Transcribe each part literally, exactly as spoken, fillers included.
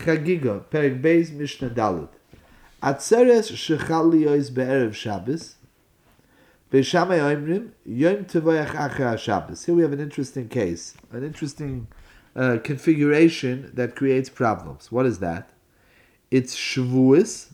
Chagiga, Perek Beis, Mishnah Dalet. Atzeres shechal liyos be'erev Shabbos. Beishamai Oimrim, Yom Tevoyach Achar Shabbos. Here we have an interesting case, an interesting uh, configuration that creates problems. What is that? It's Shavuos.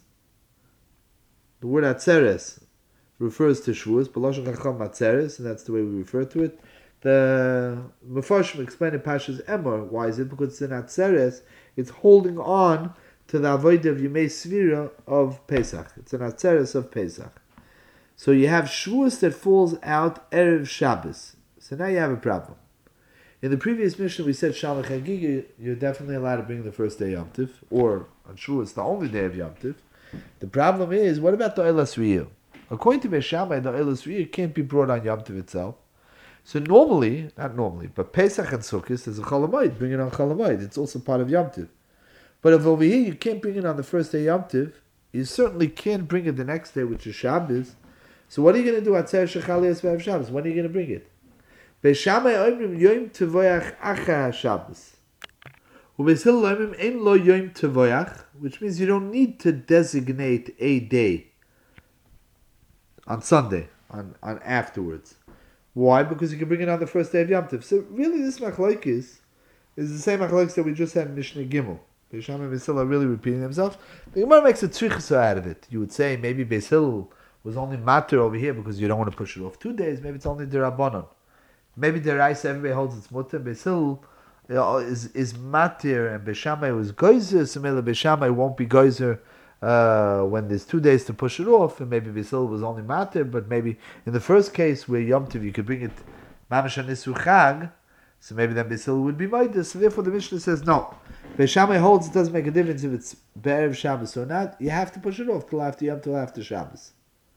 The word Atzeres refers to Shavuos, B'loshen Chacham Atzeres, and that's the way we refer to it. The Mefarshim explain in Pashas Emor. Why is it? Because it's in Atzeres, it's holding on to the Avodah of Yemei Svira of Pesach. It's an Atzeres of Pesach. So you have Shavuos that falls out Erev Shabbos. So now you have a problem. In the previous mission we said Shalach Hagiga, you're definitely allowed to bring the first day Yom Tiv, or on Shavuos the only day of Yom Tiv. The problem is, what about the Eilas Riyah? According to Beis Shammai, the Eilas Riyah can't be brought on Yom Tiv itself. So normally, not normally, but Pesach and Sukkot is a Chol Hamoed, bring it on Chol Hamoed. It's also part of Yom Tiv. But if over here you can't bring it on the first day Yom Tiv, you certainly can't bring it the next day, which is Shabbos. So what are you going to do? Atzer shechal liyos be'erev Shabbos. When are you going to bring it? Beis Shammai oimrim Yom Tevoyach achar Shabbos. Ubeis Hillel oimrim ein lo Yom Tevoyach, which means you don't need to designate a day on Sunday, on, on afterwards. Why? Because you can bring it on the first day of Yom Tov. So really this machlokes is the same machlokes that we just had in Mishnah Gimel. Beis Shammai and Beis Hillel are really repeating themselves. The Gemara makes a tzrichus out of it. You would say maybe Beis Hillel was only matter over here because you don't want to push it off two days. Maybe it's only derabanan. Maybe deraisa everybody holds its mutter. Beis Hillel you know, is is matter, and Beis Shammai was geyser. So maybe Beis Shammai won't be geyser uh, when there's two days to push it off, and maybe Beis Hillel was only matter. But maybe in the first case where Yom Tov you could bring it mamash anisu chag, so maybe then Beis Hillel would be midas. So therefore the Mishnah says no. Beis Shammai holds it doesn't make a difference if it's be'erev Shabbos or not. You have to push it off till after Yom Tov, after Shabbos.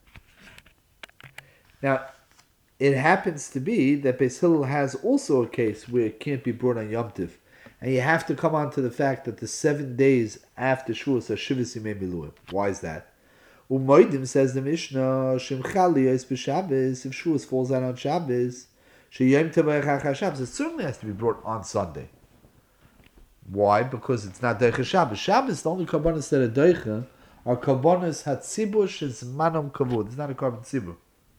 Now, it happens to be that Beis Hillel has also a case where it can't be brought on Yom Tiv. And you have to come on to the fact that the seven days after Shavuos are Shivas Yimei Miluim. Why is that? Umoidim says the Mishnah, Shem Chali Yos B'Shabbos, if Shavuos falls out on Shabbos, Sheyom Tevoyach Achar Shabbos, it certainly has to be brought on Sunday. Why? Because it's not Deicha Shabbos. Shabbos, the only Karbonos that are Deicha, are Karbonos Hatzibur Shezmanom Kavod. It's not a Karban Tzibur.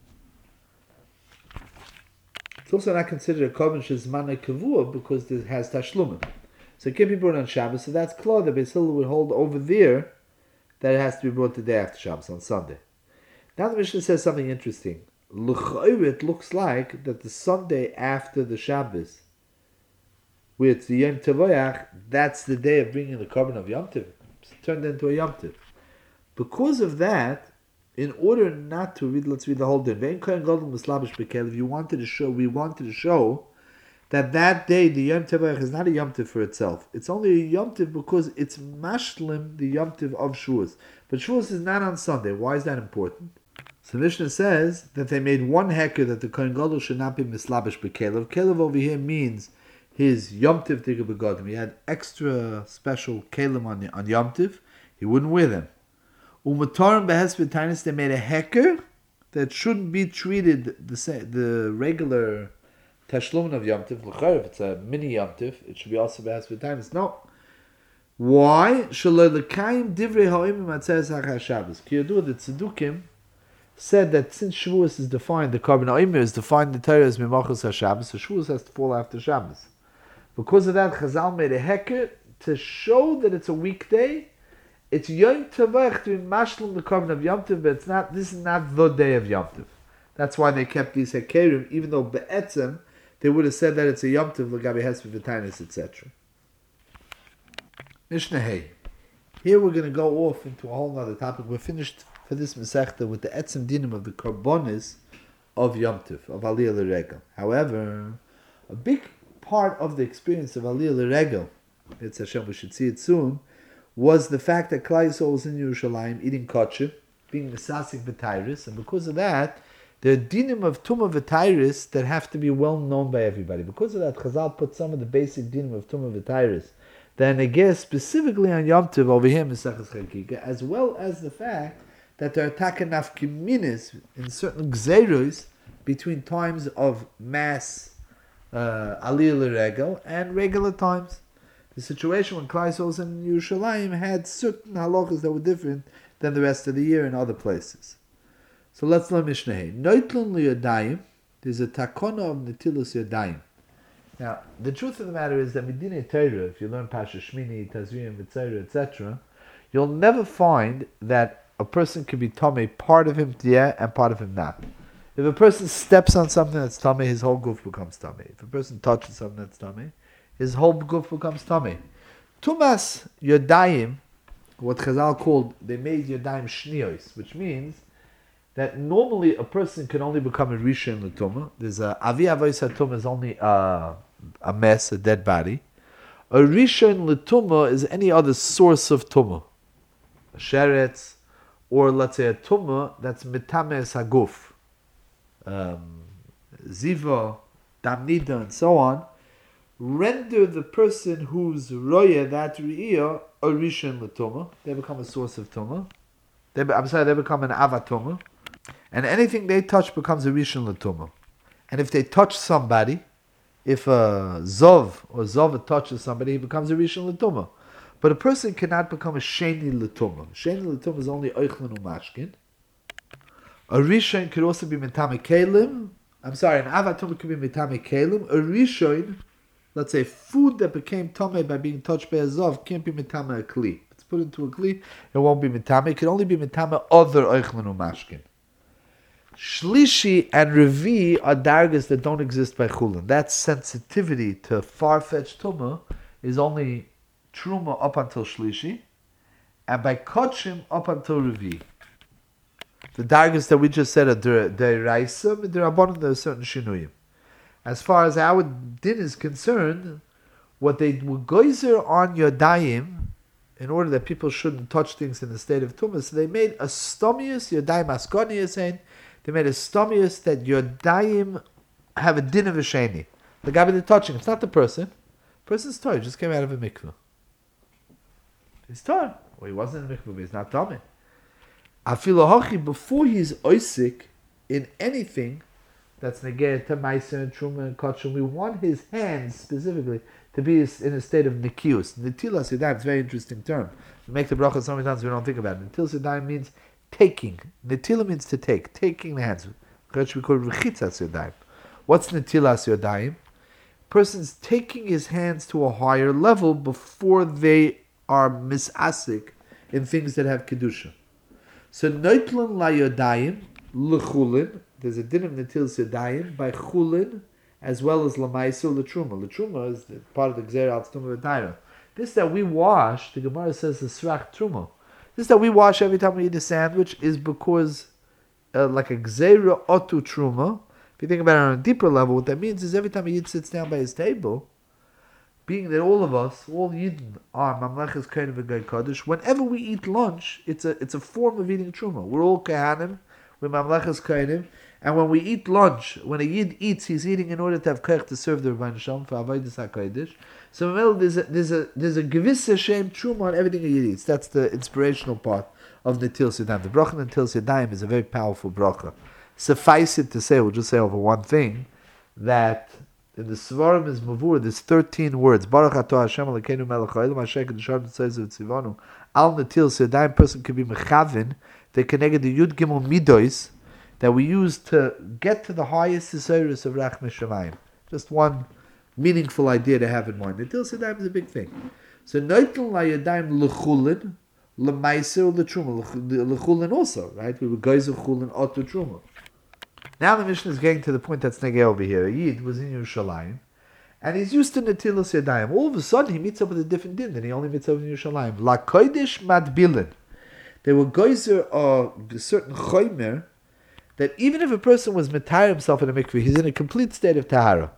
It's also not considered a korban shezmanei kavua because it has tashlumim. So it can be brought on Shabbos. So that's clear that Beis Hillel would hold over there that it has to be brought the day after Shabbos on Sunday. Now the Mishnah says something interesting. L'chayr, it looks like that the Sunday after the Shabbos, where it's the Yom Tevoyach, that's the day of bringing the korban of Yom Tov. It's turned into a Yom Tov. Because of that, in order not to read, let's read the whole din. If you wanted to show, we wanted to show that that day, the Yom Tevoyach is not a Yom Tov for itself. It's only a Yom Tov because it's mashlim, the Yom Tov of Shavuos. But Shavuos is not on Sunday. Why is that important? So Mishnah says that they made one heker that the Kohen Gadol should not be mislabish b'kelev. Kelev over here means his Yom Tov tigger begodim. He had extra special kelim on, on Yom Tov. He wouldn't wear them. Umatarim behesped tainis, they made a heker that shouldn't be treated the same, the regular tashlumin of Yom Tiv. L'chayr, if it's a mini Yom Tiv, it should be also behesped tainis. No. Why? Shaloi l'kayim divrei ha'imim atzeres ha'achar Shabbos. Ki yadu, the Tzedukim said that since Shavuos is defined, the korban ha'imim is defined the Torah as mimachos ha'Shabbos, so Shavuos has to fall after Shabbos. Because of that, Chazal made a heker to show that it's a weekday. It's Yom Tevoyach to be mashlim the korban of Yom Tov, but it's not. This is not the day of Yom Tov. That's why they kept these hekerim, even though be'etzem they would have said that it's a Yom Tov l'gabe hesper v'tainis, et cetera. Mishnah Hey. Here we're going to go off into a whole other topic. We're finished for this Masechta with the etzem dinim of the korbanos of Yom Tov, of Aliyah L'Regel. However, a big part of the experience of Aliyah L'Regel, it's Hashem, we should see it soon, was the fact that Klal Yisrael was in Yerushalayim eating kosher, being Nesasik B'Tairis, and because of that, there are dinim of Tumah V'Tairis that have to be well known by everybody. Because of that, Chazal put some of the basic dinim of Tumah V'Tairis that negate specifically on Yom Tov over here in Mesachas Chagigah, as well as the fact that there are takanafkiminis in certain gzeros between times of mass uh, Aliyah L'Regel and regular times. The situation when Klal Yisrael was in Yerushalayim had certain halachas that were different than the rest of the year in other places. So let's learn Mishnah. Noitlun liyadayim. There's a takona of netilus yadayim. Now, the truth of the matter is that Medina Torah, if you learn Pasha Shmini, Tazriyim, et cetera, et cetera, you'll never find that a person can be tummy, part of him yeah, and part of him not. If a person steps on something that's tummy, his whole goof becomes tummy. If a person touches something that's tummy, his whole goof becomes tummy. Tumas yodayim, what Chazal called, they made yodayim shniyos, which means that normally a person can only become a rishon l'tumah. There's a avi avois hatumah is only a, a mess, a dead body. A rishon l'tumah is any other source of tumah, a sheretz, or let's say a tumah that's mitames haguf, um, ziva, damnida, and so on. Render the person who's roya that re'iyah a rishon l'tumah. They become a source of tumah. They, I'm sorry, they become an avatumah. And anything they touch becomes a rishon l'tumah. And if they touch somebody, if a zov or zova touches somebody, he becomes a rishon l'tumah. But a person cannot become a sheni l'tumah. Sheni l'tumah is only oichlin umashkin. A rishon could also be mitame kelim. I'm sorry, an avatumah could be mitame kelim. A rishon, let's say, food that became tameh by being touched by a zov can't be mitame a kli. It's put into a kli, it won't be mitame. It can only be mitame other oichlin umashkin. Shlishi and Revi are dargas that don't exist by Chulin. That sensitivity to far-fetched Tumah is only Truma up until Shlishi, and by Kotchim up until Revi. The dargas that we just said are Deraisa, but there are certain Shinuyim. As far as our din is concerned, what they were geyser on Yodayim, in order that people shouldn't touch things in the state of Tumah, so they made a stomius, Yodayim Askonius, saying, they made a stomius that Yodayim have a din of a sheni. The guy they're touching, it's not the person. The person's tar, he just came out of a mikveh. He's tar. Well, he wasn't in a mikveh, but he's not tummy. Afilahachi, before he's oisik in anything that's negeh to meiser and truma and kachum, we want his hands specifically to be in a state of nikius. Netilas yadayim, it's a very interesting term. We make the bracha so many times we don't think about it. Netilas yadayim means taking. Netila means to take. Taking the hands. We call it rechitzas yodayim. What's netilas yodayim? Person's taking his hands to a higher level before they are misasik in things that have kedusha. So noitlan la yodayim l'chulin. There's a din of netilas yodayim by chulin as well as l'maiso l'truma. L'truma is the part of the gzeir al tumah v'daira. This that we wash, the Gemara says the srach truma. This that we wash every time we eat a sandwich is because, uh, like a gzeira otu truma. If you think about it on a deeper level, what that means is every time a yid sits down by his table, being that all of us, all yidden, are mamlechas kohen v'gay kodesh. Whenever we eat lunch, it's a it's a form of eating truma. We're all kohanim, we're mamlechas kohenim, and when we eat lunch, when a yid eats, he's eating in order to have koch to serve the Rebbeinu Shalom for avodas hakodesh. So there's a there's a there's a gewiss Hashem truma on everything a yid eats. That's the inspirational part of Netilas Yadayim. The bracha Netilas Yadayim is a very powerful bracha. Suffice it to say, we'll just say over one thing, that in the Svarim is Mavur, there's thirteen words. Baruch atah Hashem Elokeinu melech haolam asher kedushav tzeizav tzivanu. Al Netilas Yadayim, person could be mechavin, they connected the Yud Gimel Midos that we use to get to the highest Yisairis of Rach Mishamayim. Just one meaningful idea to have in mind. Netilas Yadayim is a big thing. So Noitel la Yadayim l'chulin, l'maiser l'truma, l'chulin also, right? We were guys of chulin otu truma. Now the Mishnah is getting to the point that's negay over here. A Yid was in Yerushalayim, and he's used to Netilas Yadayim. All of a sudden, he meets up with a different din than he only meets up in Yerushalayim. La kodesh madbilin. They were geyser of a certain choymer that even if a person was metayr himself in a mikveh, he's in a complete state of tahara,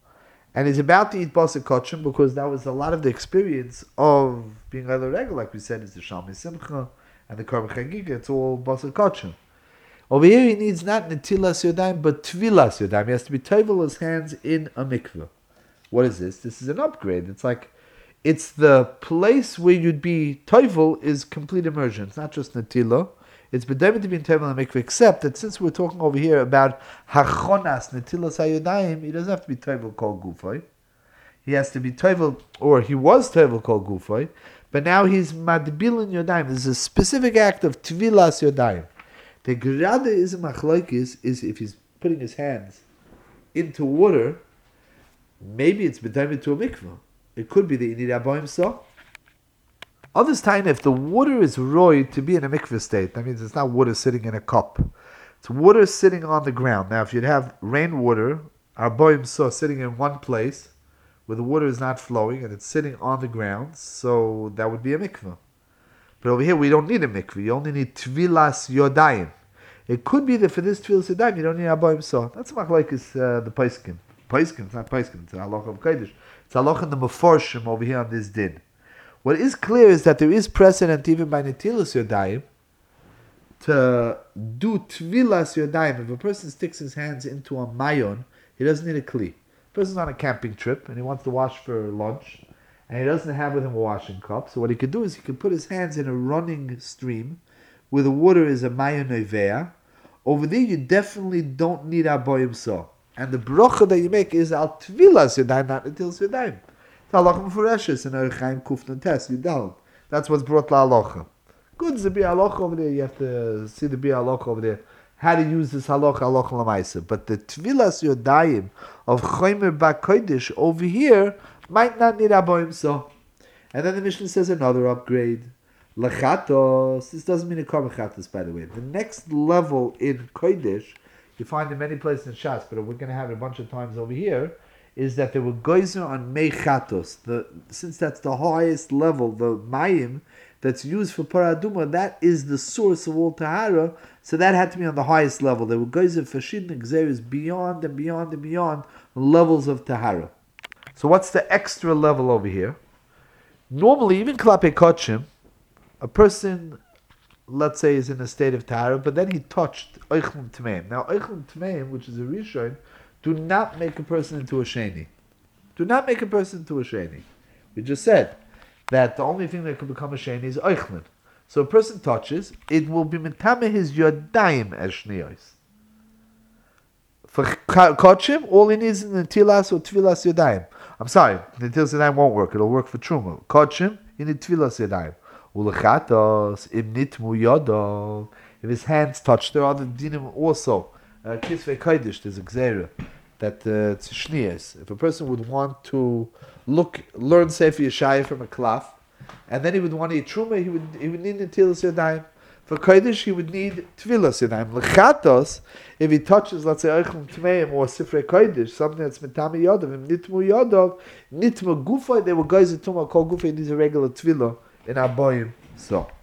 and he's about to eat basar kachim because that was a lot of the experience of being either regular, like we said, is the shalmi simcha and the karban chagiga. It's all basar kachim. Over here, he needs not netilas yodayim, but tvilas yodayim. He has to be tovel his hands in a mikveh. What is this? This is an upgrade. It's like, it's the place where you'd be tovel is complete immersion. It's not just netila. It's bedemet to be in tovel in a mikveh, except that since we're talking over here about hachonas netilas hayodayim, he doesn't have to be tovel kol gufay. he has to be Tevel, or he was Tevel called Gufay, but now he's Madbilin Yodayim. There's a specific act of Tvilas Yodayim. The Gerade is a Machlaikis is if he's putting his hands into water, maybe it's B'dayim to a mikvah. It could be that you need Abayim so. Others time, if the water is roy to be in a mikvah state, that means it's not water sitting in a cup. It's water sitting on the ground. Now, if you'd have rainwater, Abayim so sitting in one place, where the water is not flowing and it's sitting on the ground, so that would be a mikvah. But over here, we don't need a mikvah. You only need Tvilas Yodayim. It could be that for this Tvilas Yodayim, you don't need Abayim so. That's like is uh, the Paiskin. Paiskin, it's not Paiskin, it's Halacha of Kodesh. It's Halacha in the Meforshim over here on this din. What is clear is that there is precedent even by Netilas Yodayim to do Tvilas Yodayim. If a person sticks his hands into a mayon, he doesn't need a kli. A person's on a camping trip and he wants to wash for lunch, and he doesn't have with him a washing cup. So what he could do is he could put his hands in a running stream where the water is a mayon nevea. Over there, you definitely don't need Abayim so. And the bracha that you make is al Tvilas Yodayim, not Netilas Yodayim. It's halacha mefureshes in Orach Chaim Kufnan Tes Yudal. That's what's brought la halacha. Good, the bi halacha over there. You have to see the bi halacha over there. How to use this halacha halacha lamaisa. But the Tvilas Yodayim of Chomer Bakodesh over here might not need Abayim so. And then the Mishnah says another upgrade. Lechatos. This doesn't mean a kar mechatos, by the way. The next level in Kodesh, you find in many places in Shas, but we're going to have it a bunch of times over here, is that they were geyser on mechatos. The since that's the highest level, the mayim that's used for paraduma, that is the source of all tahara. So that had to be on the highest level. They were geyser for shidnik xeris beyond and beyond and beyond levels of tahara. So what's the extra level over here? Normally, even klape kochim, a person, let's say, is in a state of tahara, but then he touched oichlum tmeim. Now, oichlum tmeim, which is a rishon, do not make a person into a sheni. Do not make a person into a sheni. We just said that the only thing that can become a sheni is oichlin. So a person touches, it will be metame his yodayim as shniyos. For kochim, all he needs is netilas or tvilas yodayim. I'm sorry, netilas yodayim won't work. It'll work for truma. Kochim, you need tvilas yodayim. Ulechatos, im nitmu yodol. If his hands touch, there are other dinim also. Kisvei Kodesh, there's a gzera that uh, it's shnias. If a person would want to look, learn Sefer Yeshaya from a klaf, and then he would want to eat truma, he would he would need netilas yadayim. For Kodesh, he would need tvilas yadayim. Lechatos, if he touches, let's say Eichum Tmeim or Sifrei Kodesh, something that's mitami yodov, im nitmu yodov, nitmu gufay, they were guys at tuma called gufay, needs a regular tvila in Abayim. So.